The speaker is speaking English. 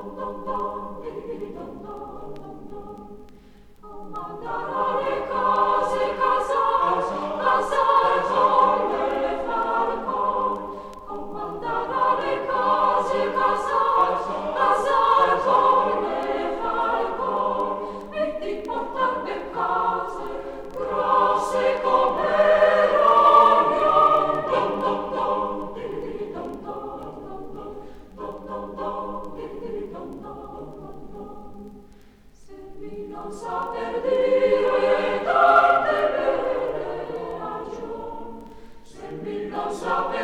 Comandare case, casar con le far con. Comandare case, casar con le far con. E di portare case grosse come rogno. Dom dom dom, di dom dom dom dom dom dom di dom dom. Se mi non saper dire tante belle ragioni, se mi non saper